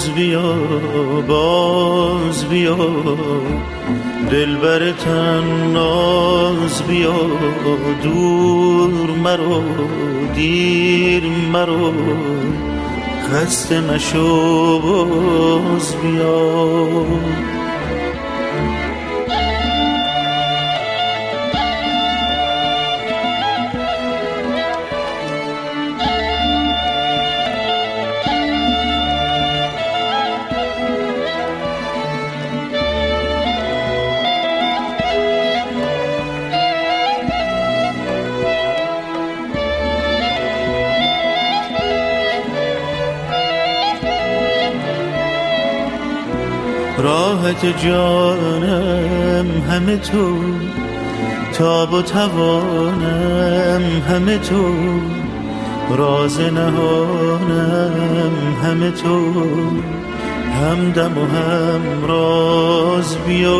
باز بیا دلبر تناز بیا دور مرو دیر مرو خسته نشو باز بیا راحت جانم همه تو تاب و توانم همه تو راز نهانم همه تو همدم و هم راز بیا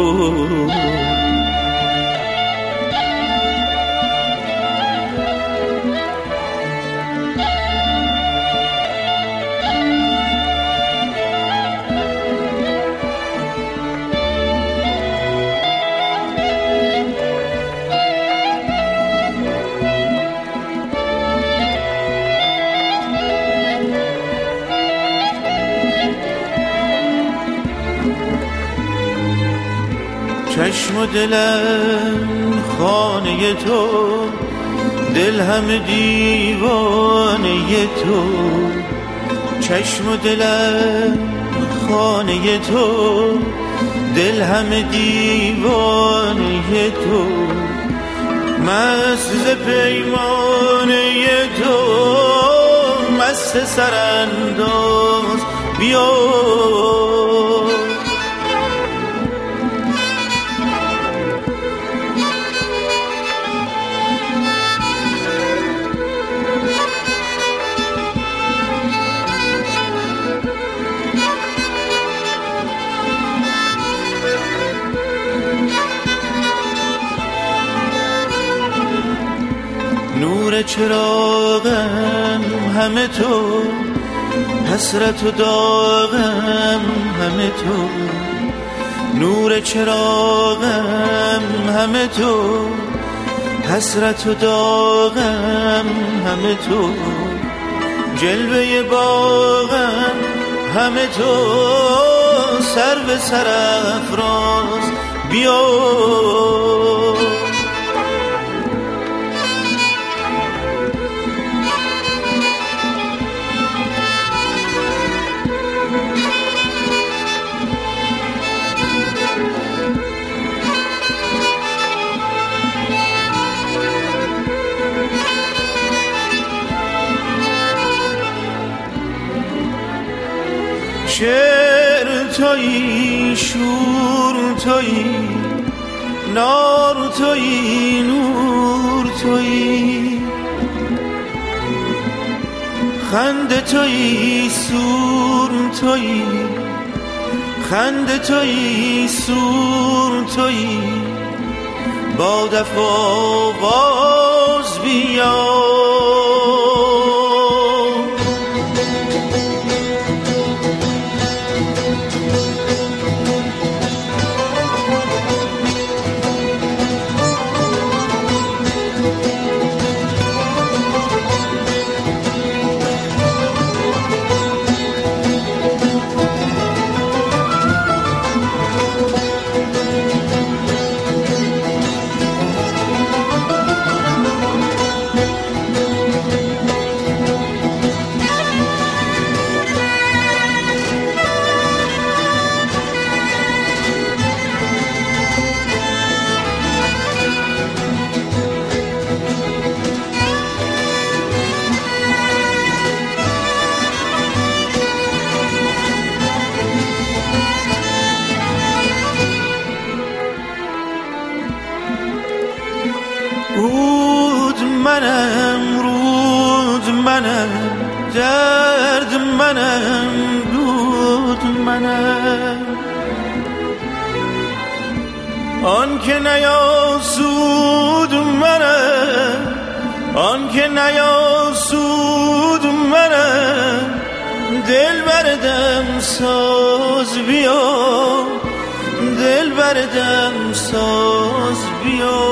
چشم و دلم خانه تو دل همه دیوانه تو چشم و دلم خانه تو دل همه دیوانه تو مست ز پیمانه تو مست سرانداز بیا نور چراغم همه تو حسرت و داغم همه تو نور چراغم همه تو حسرت و داغم همه تو جلوه باغم همه تو سر به سر افراز بیا شعر تویی شور تویی نار تویی نور تویی خنده تویی سور تویی خنده تویی سور تویی با دف و آواز بیا رود منم رود منم درد منم دود منم آن که نیاسود منم آن که نیاسود منم دل بردم ساز بیا، دل بردم ساز بیا.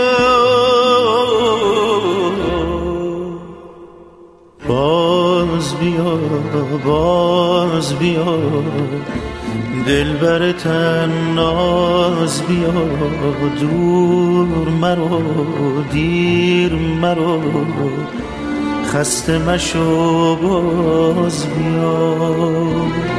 باز بیا باز بیا، دل بر تن ناز بیا. دور مرو دیر مرو، خسته مشو باز بیا.